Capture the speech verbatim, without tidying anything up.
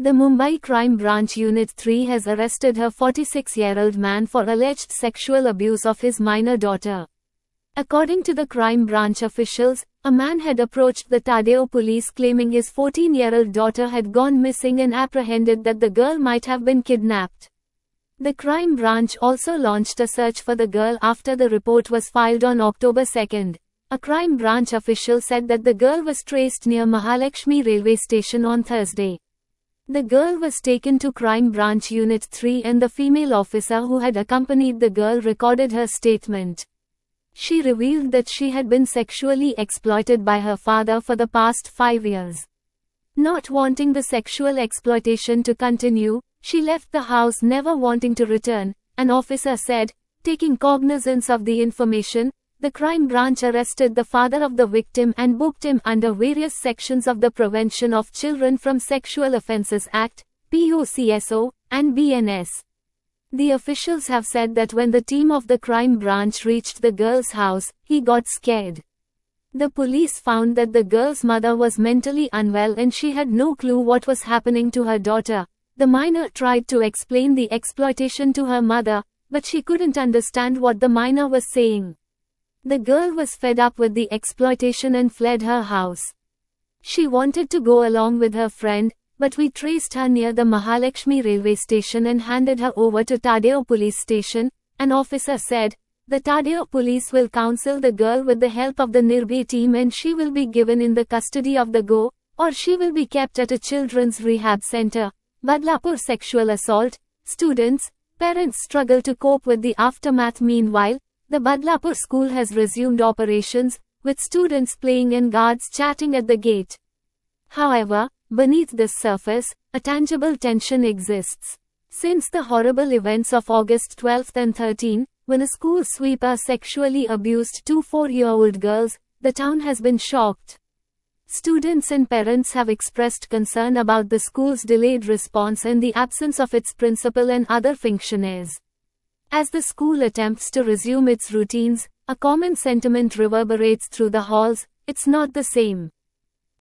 The Mumbai Crime Branch Unit three has arrested a forty-six-year-old man for alleged sexual abuse of his minor daughter. According to the crime branch officials, a man had approached the Tadeo police claiming his fourteen-year-old daughter had gone missing and apprehended that the girl might have been kidnapped. The crime branch also launched a search for the girl after the report was filed on October second. A crime branch official said that the girl was traced near Mahalakshmi railway station on Thursday. The girl was taken to Crime Branch Unit three and the female officer who had accompanied the girl recorded her statement. She revealed that she had been sexually exploited by her father for the past five years. Not wanting the sexual exploitation to continue, she left the house never wanting to return, an officer said. Taking cognizance of the information, the crime branch arrested the father of the victim and booked him under various sections of the Prevention of Children from Sexual Offences Act, P O C S O, and B N S. The officials have said that when the team of the crime branch reached the girl's house, he got scared. The police found that the girl's mother was mentally unwell and she had no clue what was happening to her daughter. The minor tried to explain the exploitation to her mother, but she couldn't understand what the minor was saying. The girl was fed up with the exploitation and fled her house. She wanted to go along with her friend, but we traced her near the Mahalakshmi railway station and handed her over to Tadeo police station, an officer said. The Tadeo police will counsel the girl with the help of the Nirbhay team and she will be given in the custody of the G O, or she will be kept at a children's rehab center. Badlapur sexual assault. Students, parents struggle to cope with the aftermath. Meanwhile, the Badlapur school has resumed operations, with students playing and guards chatting at the gate. However, beneath this surface, a tangible tension exists. Since the horrible events of August twelfth and thirteenth, when a school sweeper sexually abused two four-year-old girls, the town has been shocked. Students and parents have expressed concern about the school's delayed response and the absence of its principal and other functionaries. As the school attempts to resume its routines, a common sentiment reverberates through the halls: it's not the same.